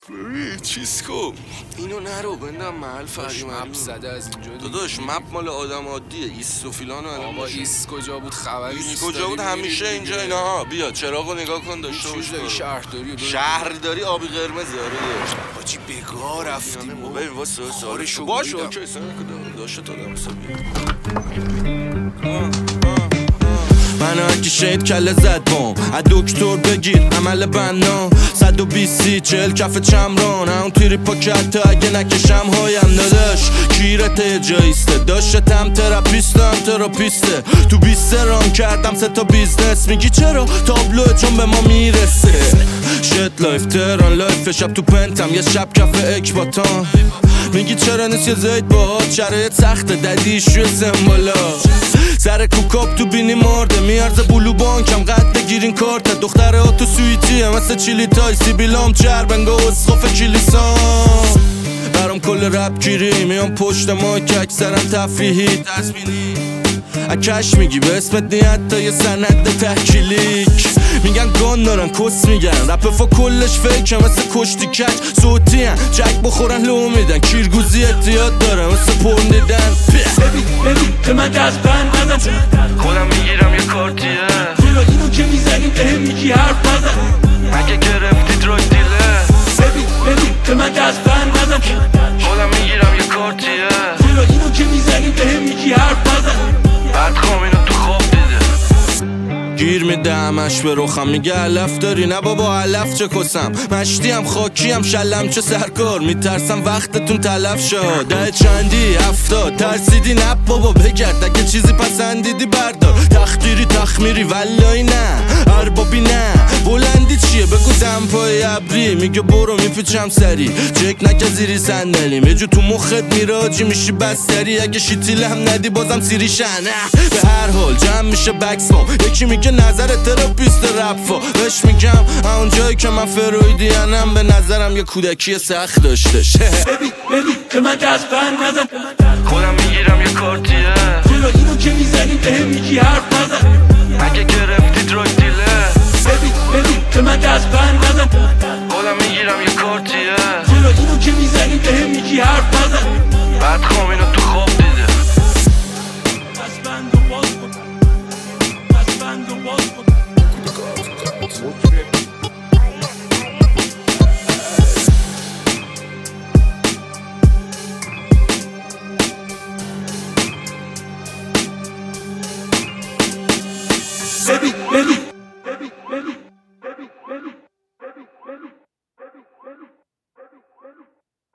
چیز کن اینو نرو بندم محل فریم مپ زده از اینجا داداش مپ مال آدم عادیه. ایست و فیلان و بابا ایست کجا بود خبری نیست. ایست کجا بود همیشه اینجا اینا ها. بیا چراغو نگاه کن داشته باش. شهرداری آبی قرمزه. آره حاجی بگاه رفتیم ببین واسه سوالشو باشه اوکی سن داشته تا دم حسابی منو هرکی شید کله زد بام از دکتر بگیر عمل بنا 120 40 کف چمران اون تیری پاکت اگه نکشم هایم نداشت کیرته جایسته داشتم تراپیسته تو 20 ران کردم 3 تا بیزنس میگی چرا تابلو چون به ما میرسه شت لایف تران لایف شب تو پنتم یه شب کف اکباتان میگی چرا نیست یه زید باهات شرایط سخته ددیشوی سمبالا سر کوکاپ تو بینی مرده میارز بلو بانکم قد بگیرین کارت دختره ها تو سویتیه مثل چیلی تای سیبیلام چربنگا اسخاف کلیسان برام کل رپ گیری میام پشت مایک اکثرم تفریحی تصمینی اکش میگی به اسمت نیت تا یه سند تحکیلیک میگن گان دارن کس میگن رپ فا کلش فیکه مثل کشتی کچ صوتی هن چک بخورن لو میدن کیرگوزی احتیاط داره مثل پرن دیدن ببین به من دست بند نزن خودم میگیرم یه کارتیه چرا اینو که میزنیم بهم میگی حرف نزن مگه گرفتی دراگ دیله ببین به من دست بند نزن خودم میگیرم یه کارتیه چرا اینو که میزنیم بهم میگی حرف نزن بعد خوام اینو تو خواب دیده گیر میده همش به رخم میگه علف داری نه بابا علف چه کسم مشتیم خاکیم شلم چه سرکار میترسم وقتتون تلف شد ده چندی 70 ترسیدی نه بابا بگرد اگه چیزی پسندیدی بردار تخدیری تخمیری ولای نه اربابی نه بلندی چیه بگو دمپای ابری میگه برو میپیچم سری چک نکه زیری صندلیم یه جو تو مخت میراجی میشی بستری اگه شیتیل هم ندی بازم سیری شنه به هر حال جمع میشه بکسمام یکی میگه نظر تراپیست رفا بهش میگم اون جایی که من فرویدیانم به نظرم یه کودکی سخت داشتش ببین به من دست بند نزن خودم میگیرم یه کارتیه چرا اینو که میزنیم بهم میگی حرف نزن مگه گرفتی دراگ دیله ببین به من دست بند نزن خودم میگیرم یه کارتیه چرا اینو که میزنیم بهم میگی حرف نزن بعد خوام اینو تو خواب دیده دست بند و باز کن دست بند و باز کن